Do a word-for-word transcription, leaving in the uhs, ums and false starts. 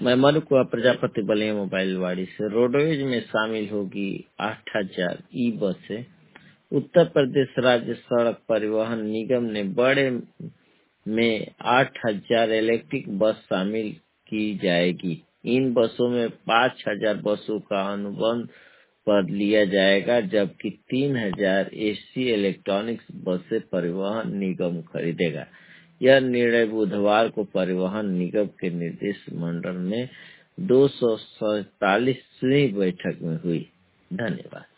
मैं मनु कुमार प्रजापति बलिया मोबाइल वाड़ी से। रोडवेज में शामिल होगी आठ हजार ई बसें। उत्तर प्रदेश राज्य सड़क परिवहन निगम ने बड़े में आठ हजार इलेक्ट्रिक बस शामिल की जाएगी। इन बसों में पाँच हजार बसों का अनुबंध पर लिया जाएगा, जबकि तीन हजार एसी इलेक्ट्रॉनिक्स बसें परिवहन निगम खरीदेगा। यह निर्णय बुधवार को परिवहन निगम के निर्देशक मंडल में दो सौ सैतालीसवीं बैठक में हुई। धन्यवाद।